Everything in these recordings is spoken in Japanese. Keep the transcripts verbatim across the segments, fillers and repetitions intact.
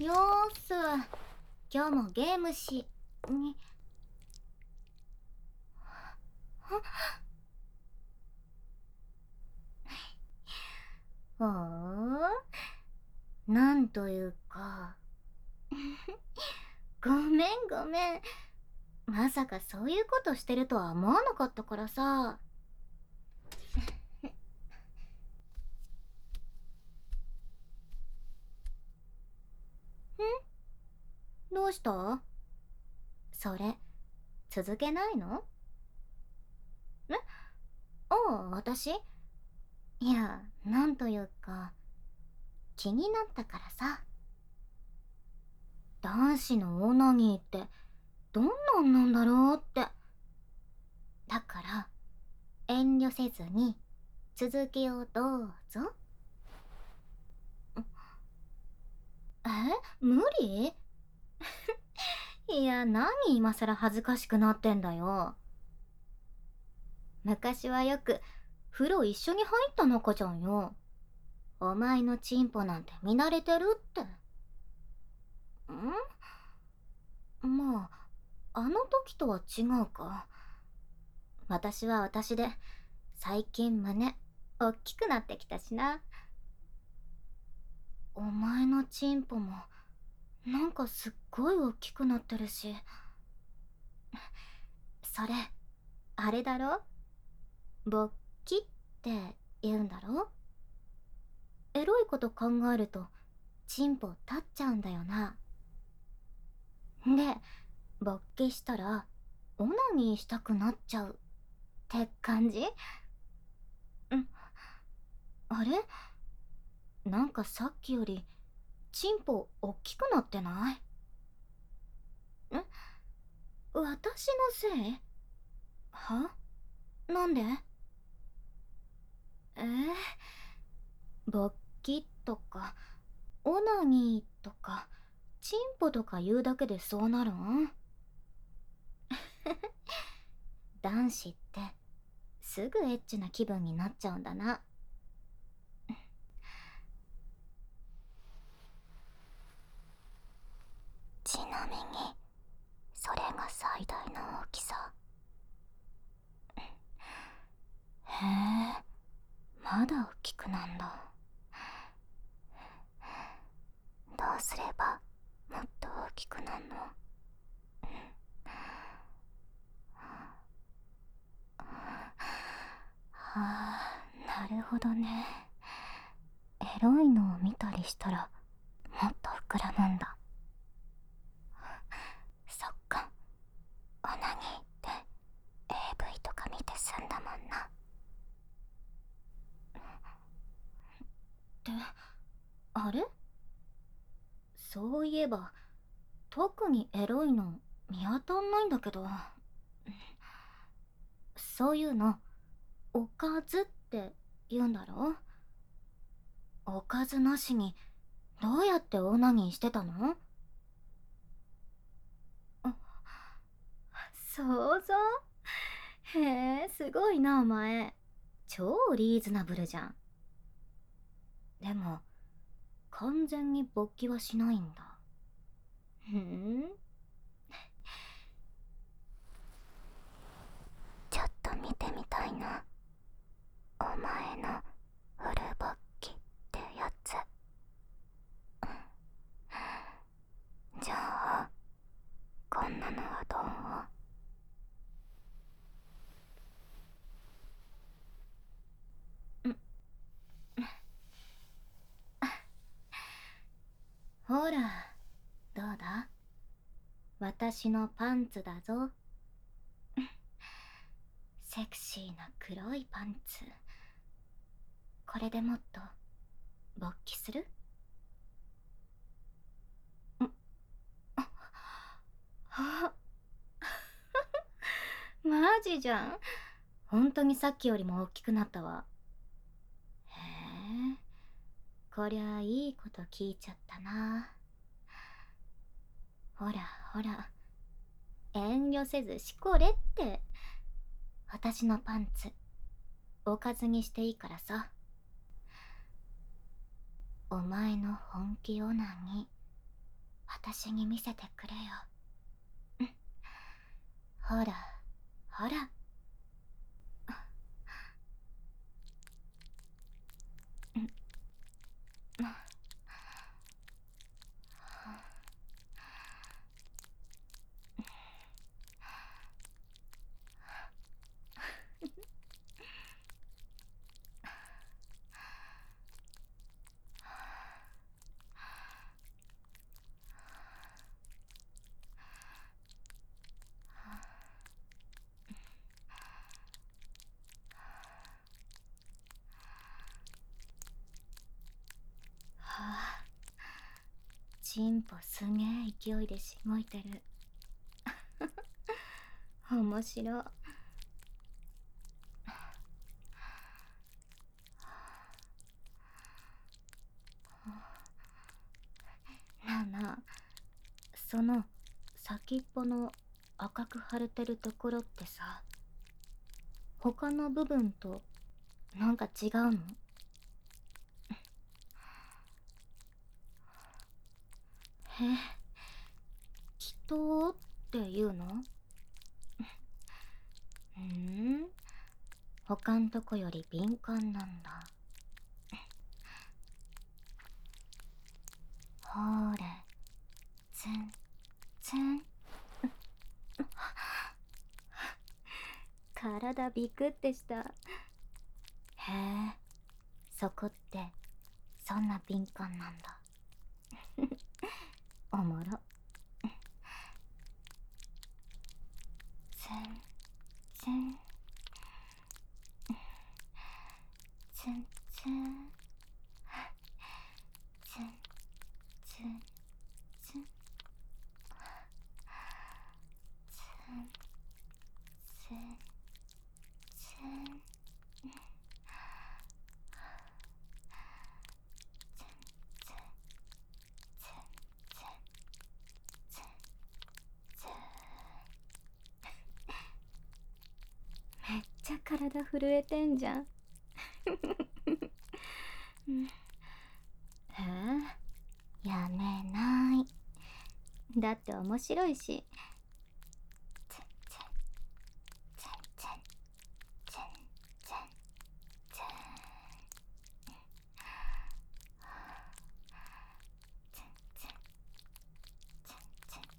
よーす。今日もゲームし、に、ほーなんというか。ごめんごめん。まさかそういうことしてるとは思わなかったからさ。どうした？それ、続けないの？え？ああ、私？いや、なんというか、気になったからさ。男子のオナニーってどんなんなんだろうって。だから、遠慮せずに続きをどうぞ。え、無理？いや、何今さら恥ずかしくなってんだよ。昔はよく風呂一緒に入った仲じゃんよ。お前のチンポなんて見慣れてるって。んまあ、あの時とは違うか。私は私で、最近胸、おっきくなってきたしな。お前のチンポも、なんかすっごい大きくなってるし。それ、あれだろ？勃起って言うんだろ？エロいこと考えると、チンポ立っちゃうんだよな。で、勃起したら、オナニーしたくなっちゃうって感じ？ん、あれ？なんかさっきより、チンポ大きくなってない？ん？私のせい？は？なんで？えー、勃起とか、オナニーとか、チンポとか言うだけでそうなるん？男子って、すぐエッチな気分になっちゃうんだな。ちなみに、それが最大の大きさ。へえ、まだ大きくなんだ。どうすればもっと大きくなんの？はあ、なるほどね。エロいのを見たりしたらもっと膨らむんだ。そっか、オナニーって エーブイ とか見て済んだもんな。ってあれ？そういえば特にエロいの見当たんないんだけど。そういうのおかずって言うんだろ？おかずなしにどうやってオナニーしてたの？あ、想像？へえ、すごいなお前。超リーズナブルじゃん。でも完全に勃起はしないんだ。ふん。ちょっと見てみたいな、お前のフル勃起ってやつ。じゃあこんなのはどう？ん、ほら、どうだ？私のパンツだぞ。セクシーな黒いパンツ。これでもっと勃起する？ん、あ、マジじゃん。本当にさっきよりも大きくなったわ。へえ、こりゃいいこと聞いちゃったな。ほらほら、遠慮せずしこれって。私のパンツおかずにしていいからさ。お前の本気オナニー私に見せてくれよ。ほらほら。はあ、チンポすげえ勢いでしごいてる。面白い。なあなあ、その先っぽの赤く腫れてるところってさ、他の部分となんか違うの？へえ、気筒っていうの？ふーん、他んとこより敏感なんだ。ほーれ、ツンツン。体ビクってした。へえ、そこってそんな敏感なんだ。おもろ。ツンツンツンツンツンツンツンツンツンツン。めっちゃ体震えてんじゃん。へえ、やめない。だって面白いし。ツンツンツンツンツンツンツンツンツンツンツンツン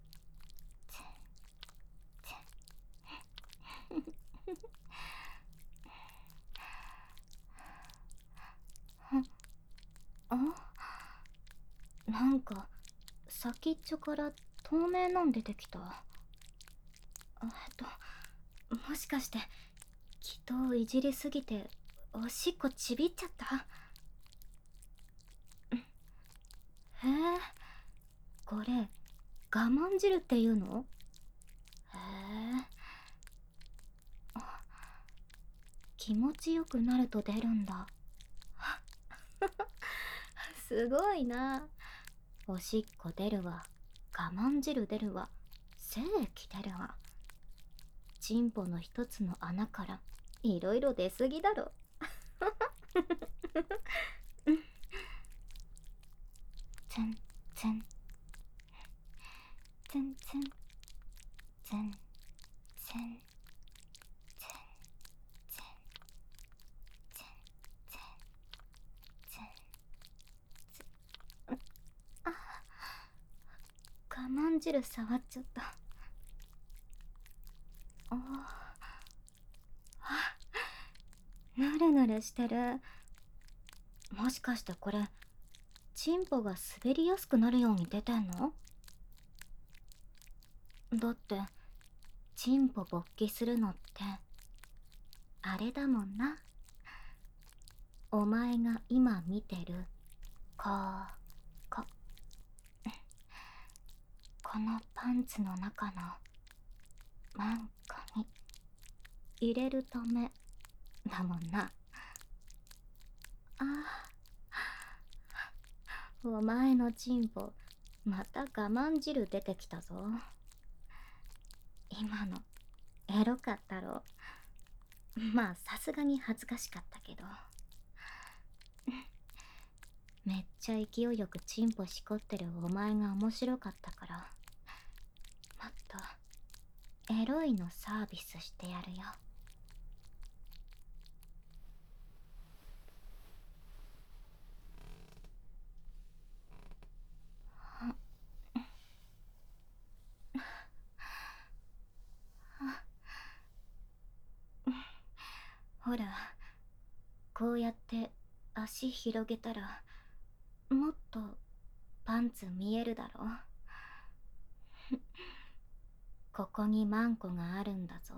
ツン。あ、なんか先っちょから透明なん出てきた。えっともしかして気筒いじりすぎておしっこちびっちゃった？へえ、これ我慢汁っていうの？へえ、気持ちよくなると出るんだ。すごいな。おしっこ出るわ、我慢汁出るわ、精液出るわ。チンポの一つの穴からいろいろ出すぎだろ。ツンツンツンツンツンツンツンツンツンツンツンツン。あ、我慢汁触っちゃった。ああ、ぬるぬるしてる。もしかしてこれチンポが滑りやすくなるように出てんの？だってチンポ勃起するのってあれだもんな。お前が今見てるこここのパンツの中のマンコに入れるためだもんな。ああ、お前のチンポまた我慢汁出てきたぞ。今のエロかったろ？まあさすがに恥ずかしかったけど。 めっちゃ勢いよくチンポしこってるお前が面白かったから、もっとエロいのサービスしてやるよ。ほら、こうやって足広げたらもっとパンツ見えるだろ。ここにマンコがあるんだぞ。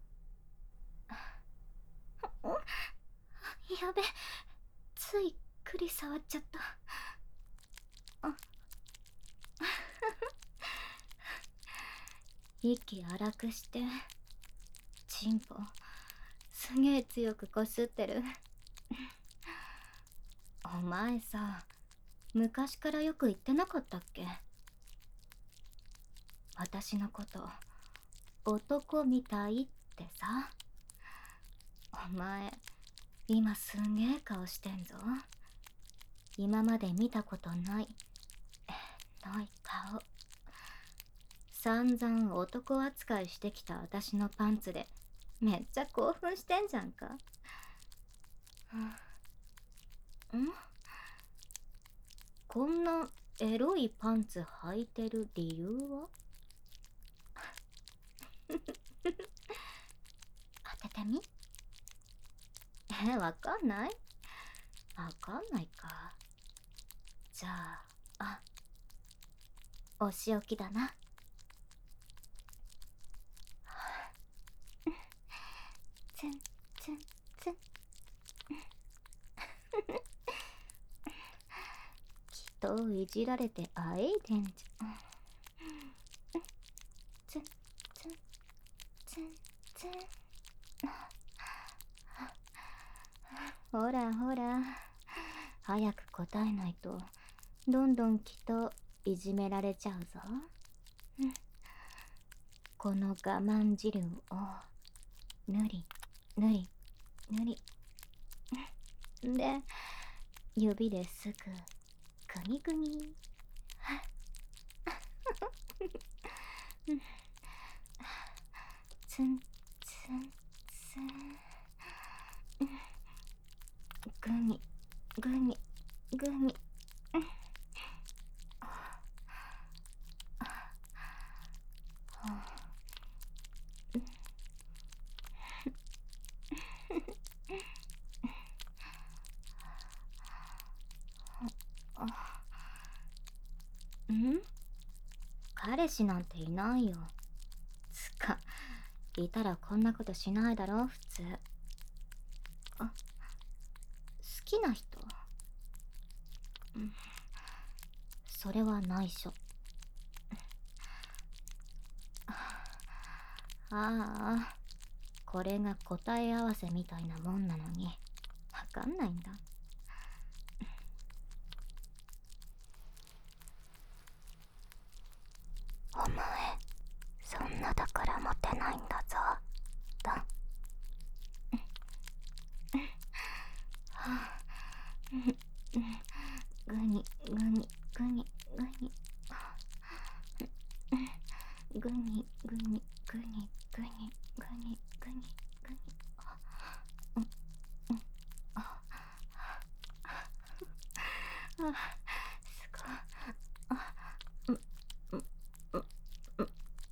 やべ、ついくり触っちゃった。あ息荒くして、チンポすげえ強くこすってる。お前さ、昔からよく言ってなかったっけ？私のこと男みたいってさ。お前今すんげえ顔してんぞ。今まで見たことないエロい顔。散々男扱いしてきた私のパンツでめっちゃ興奮してんじゃんか。ん？こんなエロいパンツ履いてる理由は？当ててみ？え、わかんない？わかんないか。じゃあ、あ、お仕置きだな。ツンツンツン。きっといじられてあえいでんじゃん。ツンツンツンツン。ほらほら、早く答えないとどんどんきっといじめられちゃうぞ。この我慢汁をぬりぬりぬりで、指ですぐグニグニ。ツンツンツン。グニグニグニ。ん？彼氏なんていないよ。つか、いたらこんなことしないだろ普通。あ、好きな人？うん、それは内緒。ああ、これが答え合わせみたいなもんなのにわかんないんだ。お前そんなだからモテないんだぞ。だ。グニグニグニグニグニグニグニグニグニグニグニグニ。あ、すごい。あ、う、う、う、う、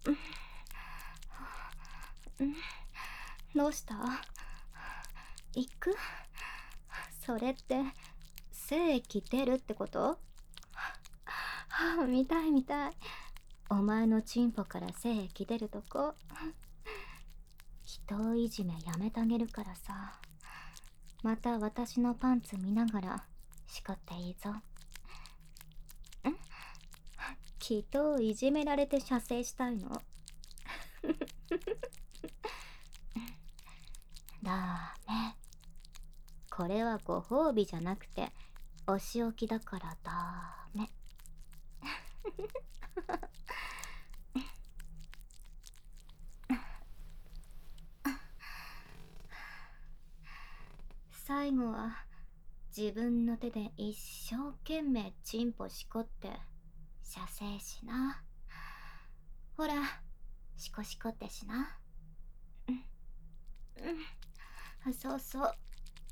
うん、どうした？行く？それって精液出るってこと？はあ、見たい見たい。お前のチンポから精液出るとこ。人いじめやめてあげるからさ。また私のパンツ見ながらしこっていいぞ。ん？きっといじめられて射精したいの。ダメ。これはご褒美じゃなくてお仕置きだからダメ。最後は自分の手で一生懸命チンポしこって射精しな。ほら、しこしこってしな。うんうん、そうそう。あ、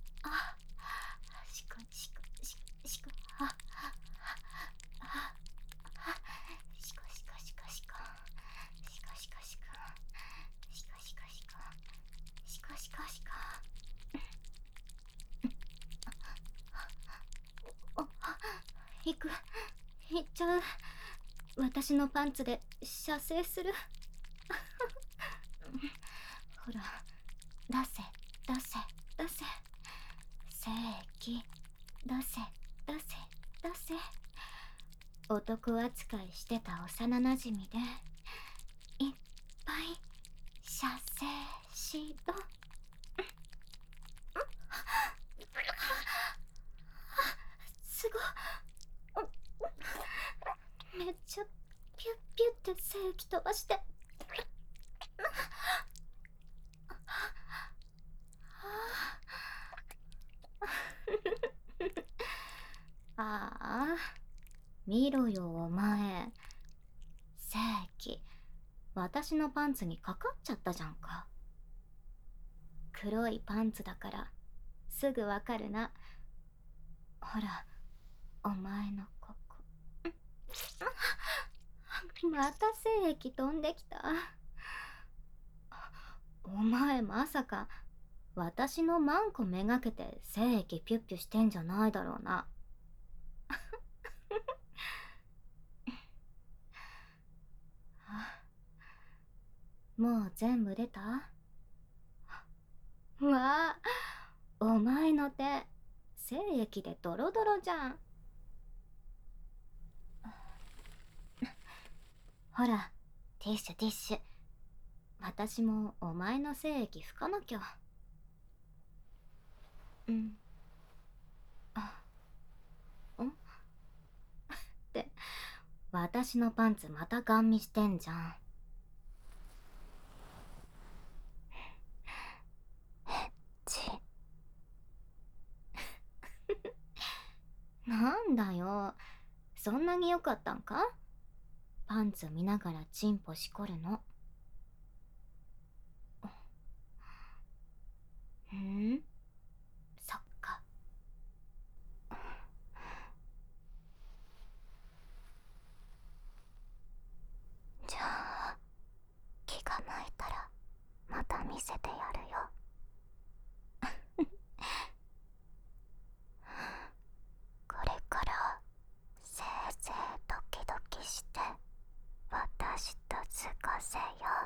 しこしこしこしこ、あ、あ、あ、あ、しこしこしこしこ、しこしこしこ、しこしこしこ、しこしこしこ。あ、行く、行っちゃう。私のパンツで射精する。ほら、出せ出せ出せ、精液出せ出せ出せ。男扱いしてた幼なじみでいっぱい射精しろ。すごっ、めっちゃピュッピュッって精液飛ばして。ああ、見ろよお前。精液私のパンツにかかっちゃったじゃんか。黒いパンツだからすぐわかるな。ほら、お前のここ。また精液飛んできた。お前まさか私のマンコめがけて精液ピュッピュしてんじゃないだろうな。もう全部出た？わあ、お前の手精液でドロドロじゃん。ほら、ティッシュティッシュ。私もお前の精液拭かなきゃ。うん。あ、んって私のパンツまたガン見してんじゃん。エッチ。なんだよ、そんなに良かったんか？パンツ見ながらチンポしこるの。ん？そっか。じゃあ気が向いたらまた見せてやるよ。これからせいぜいドキドキして私と過ごせよ。